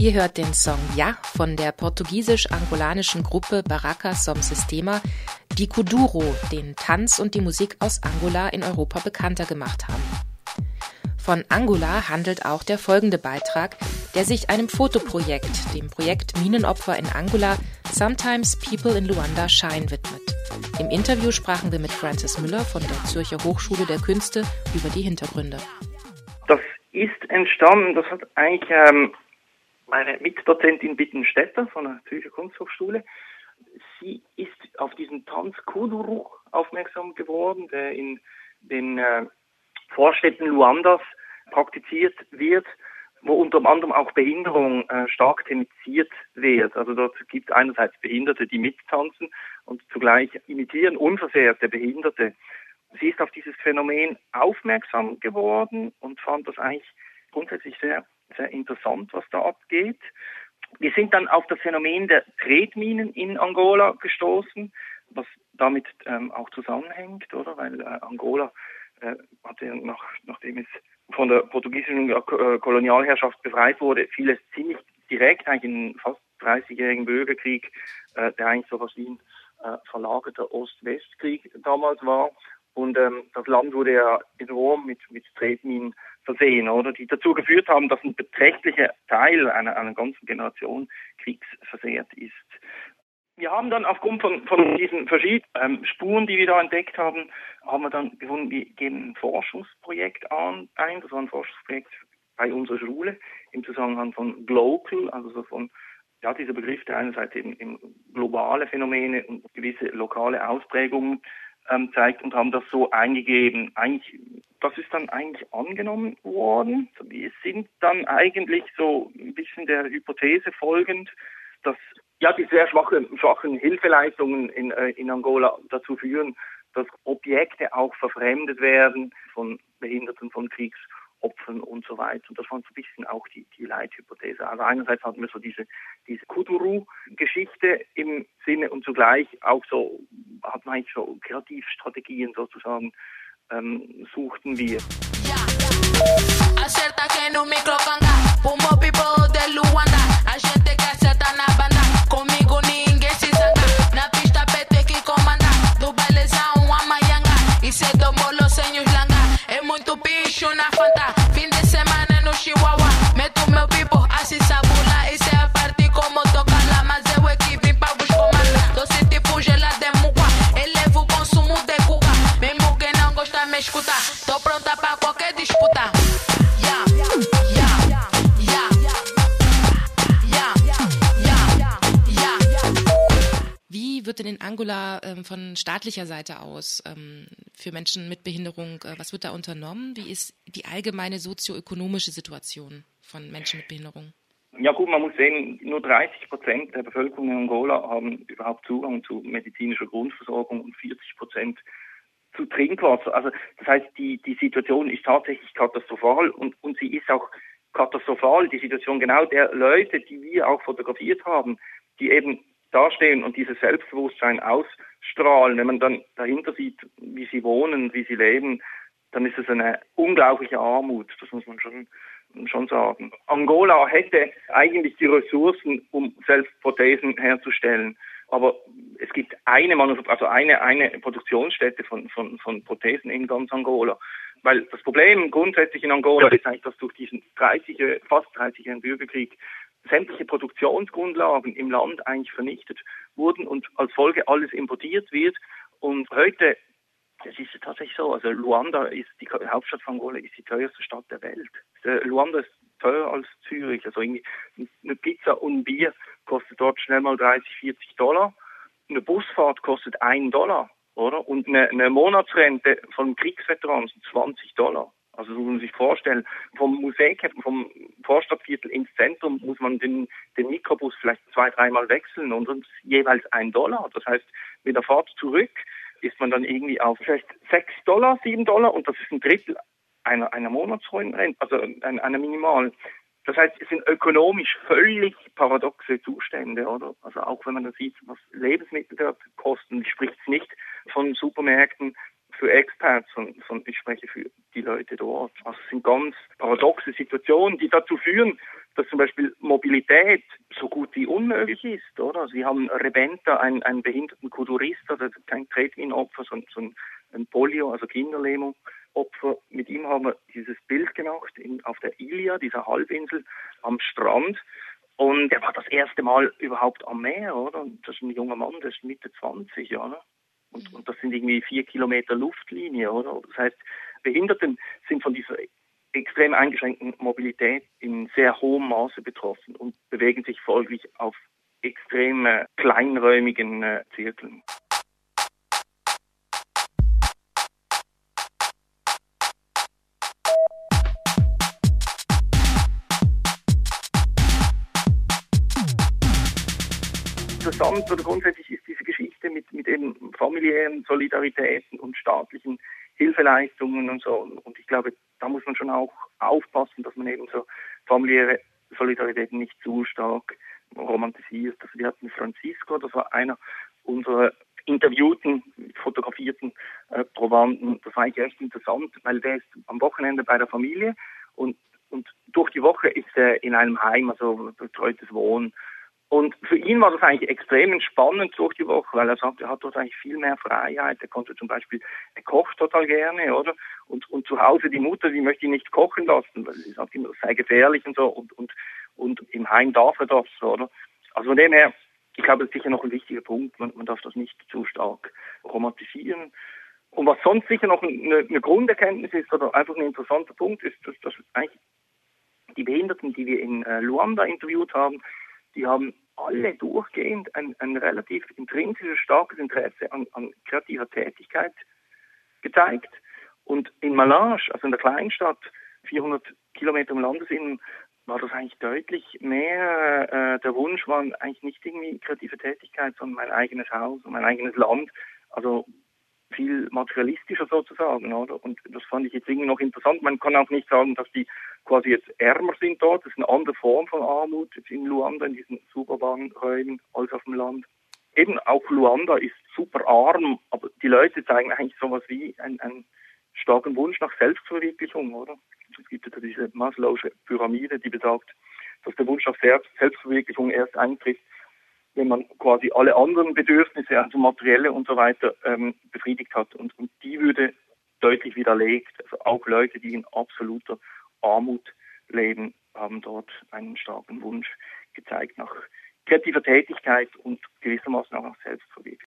Ihr hört den Song Ja von der portugiesisch-angolanischen Gruppe Baraka Som Sistema, die Kuduro, den Tanz und die Musik aus Angola in Europa bekannter gemacht haben. Von Angola handelt auch der folgende Beitrag, der sich einem Fotoprojekt, dem Projekt Minenopfer in Angola, Sometimes People in Luanda Shine widmet. Im Interview sprachen wir mit Francis Müller von der Zürcher Hochschule der Künste über die Hintergründe. Das ist entstanden, das hat eigentlich meine Mitdozentin Bittenstetter von der Zürcher Kunsthochschule. Sie ist auf diesen Tanz Kuduro aufmerksam geworden, der in den Vorstädten Luandas praktiziert wird, wo unter anderem auch Behinderung stark thematisiert wird. Also dort gibt es einerseits Behinderte, die mittanzen und zugleich imitieren unversehrte Behinderte. Sie ist auf dieses Phänomen aufmerksam geworden und fand das eigentlich grundsätzlich sehr, sehr interessant, was da abgeht. Wir sind dann auf das Phänomen der Tretminen in Angola gestoßen, was damit auch zusammenhängt, oder? Weil Angola hatte, nachdem es von der portugiesischen Kolonialherrschaft befreit wurde, vieles ziemlich direkt, eigentlich in einen fast 30-jährigen Bürgerkrieg, der eigentlich so was wie ein verlagerter Ost-West-Krieg damals war. Und das Land wurde ja enorm mit Tretminen versehen, oder? Die dazu geführt haben, dass ein beträchtlicher Teil einer ganzen Generation kriegsversehrt ist. Wir haben dann aufgrund von diesen verschiedenen Spuren, die wir da entdeckt haben, wir dann gefunden, wir geben ein Forschungsprojekt ein. Das war ein Forschungsprojekt bei unserer Schule im Zusammenhang von Glocal, also so von dieser Begriff, der einerseits eben globale Phänomene und gewisse lokale Ausprägungen zeigt, und haben das so eingegeben. Das ist dann eigentlich angenommen worden. Wir sind dann eigentlich so ein bisschen der Hypothese folgend, dass die sehr schwachen Hilfeleistungen in Angola dazu führen, dass Objekte auch verfremdet werden von Behinderten, von Kriegsopfern und so weiter. Und das war so ein bisschen auch die Leithypothese. Also einerseits hatten wir so diese Kuduro-Geschichte im Sinne, und zugleich auch so, hatten wir eigentlich so Kreativstrategien sozusagen, suchten wir. Acerta que no micro canga, Pumo people de Luanda, a gente que acerta na banda, comigo ninguém se zanga, na pista PT que comanda, do bailezão a maianga, e cê tomou los senhos langa, é muito bicho na fanta, fim de semana no Chihuahua, meto meu pipo, assim sabula, e cê a partir como toca lá, mas eu equipe pra vos comandar, doce tipo gelado de muca, elevo o consumo de cuca, mesmo que não gosta me escuta, tô pronta pra qualquer disputa. Wie wird denn in Angola von staatlicher Seite aus für Menschen mit Behinderung, was wird da unternommen? Wie ist die allgemeine sozioökonomische Situation von Menschen mit Behinderung? Ja gut, man muss sehen, nur 30% der Bevölkerung in Angola haben überhaupt Zugang zu medizinischer Grundversorgung und 40% zu Trinkwasser. Also das heißt, die Situation ist tatsächlich katastrophal, und sie ist auch katastrophal, die Situation genau der Leute, die wir auch fotografiert haben, die eben dastehen und dieses Selbstbewusstsein ausstrahlen. Wenn man dann dahinter sieht, wie sie wohnen, wie sie leben, dann ist es eine unglaubliche Armut, das muss man schon sagen. Angola hätte eigentlich die Ressourcen, um Selbstprothesen herzustellen, aber es gibt eine Produktionsstätte von Prothesen in ganz Angola. Weil das Problem grundsätzlich in Angola ist eigentlich, dass durch diesen fast 30-jährigen Bürgerkrieg sämtliche Produktionsgrundlagen im Land eigentlich vernichtet wurden und als Folge alles importiert wird. Und heute, es ist tatsächlich so, also Luanda ist die Hauptstadt von Angola, ist die teuerste Stadt der Welt. Luanda ist teurer als Zürich. Also irgendwie eine Pizza und ein Bier kostet dort schnell mal $30-40. Eine Busfahrt kostet $1, oder? Und eine Monatsrente von Kriegsveteranen sind $20. Also so muss man sich vorstellen, vom Vorstadtviertel ins Zentrum muss man den Mikrobus vielleicht 2-3 Mal wechseln und sonst jeweils $1. Das heißt, mit der Fahrt zurück ist man dann irgendwie auf vielleicht $6, $7, und das ist ein Drittel einer Monatsrente, also einer minimalen. Das heißt, es sind ökonomisch völlig paradoxe Zustände, oder? Also auch wenn man dann sieht, was Lebensmittel dort kosten, ich spreche jetzt nicht von Supermärkten für Experts, sondern ich spreche für die Leute dort. Also es sind ganz paradoxe Situationen, die dazu führen, dass zum Beispiel Mobilität so gut wie unmöglich ist, oder? Sie haben Rebenta, einen behinderten Kudurist, also kein Tretminopfer, so ein Polio, also Kinderlähmung-Opfer. Mit ihm haben wir dieses Bild gemacht auf der Ilia, dieser Halbinsel am Strand. Und er war das erste Mal überhaupt am Meer, oder? Und das ist ein junger Mann, der ist Mitte 20, oder? Und das sind irgendwie 4 Kilometer Luftlinie, oder? Das heißt, Behinderten sind von dieser extrem eingeschränkten Mobilität in sehr hohem Maße betroffen und bewegen sich folglich auf extrem kleinräumigen Zirkeln. Interessant oder grundsätzlich ist diese Geschichte mit eben familiären Solidaritäten und staatlichen Hilfeleistungen und so. Und ich glaube, da muss man schon auch aufpassen, dass man eben so familiäre Solidaritäten nicht zu stark romantisiert. Also wir hatten Francisco, das war einer unserer interviewten, fotografierten Probanden. Das war eigentlich echt interessant, weil der ist am Wochenende bei der Familie und durch die Woche ist er in einem Heim, also betreutes Wohnen. Und für ihn war das eigentlich extrem entspannend durch die Woche, weil er sagt, er hat dort eigentlich viel mehr Freiheit. Er konnte zum Beispiel, er kocht total gerne, oder? Und zu Hause die Mutter, die möchte ihn nicht kochen lassen, weil sie sagt immer, das sei gefährlich und so. Und im Heim darf er das, oder? Also von dem her, ich glaube, das ist sicher noch ein wichtiger Punkt. Man darf das nicht zu stark romantisieren. Und was sonst sicher noch eine Grunderkenntnis ist, oder einfach ein interessanter Punkt ist, dass eigentlich die Behinderten, die wir in Luanda interviewt haben, die haben alle durchgehend ein relativ intrinsisches, starkes Interesse an kreativer Tätigkeit gezeigt. Und in Malage, also in der Kleinstadt, 400 Kilometer im Landesinneren, war das eigentlich deutlich mehr. Der Wunsch war eigentlich nicht irgendwie kreative Tätigkeit, sondern mein eigenes Haus und mein eigenes Land. Also viel materialistischer sozusagen, oder? Und das fand ich jetzt irgendwie noch interessant. Man kann auch nicht sagen, dass die quasi jetzt ärmer sind dort. Das ist eine andere Form von Armut in Luanda, in diesen suburbanen Räumen, als auf dem Land. Eben auch Luanda ist super arm, aber die Leute zeigen eigentlich sowas wie einen starken Wunsch nach Selbstverwirklichung, oder? Es gibt ja diese Maslow'sche Pyramide, die besagt, dass der Wunsch nach Selbstverwirklichung erst eintritt, wenn man quasi alle anderen Bedürfnisse, also materielle und so weiter, befriedigt hat. Und die würde deutlich widerlegt. Also auch Leute, die in absoluter Armut leben, haben dort einen starken Wunsch gezeigt nach kreativer Tätigkeit und gewissermaßen auch nach Selbstverwirklichung.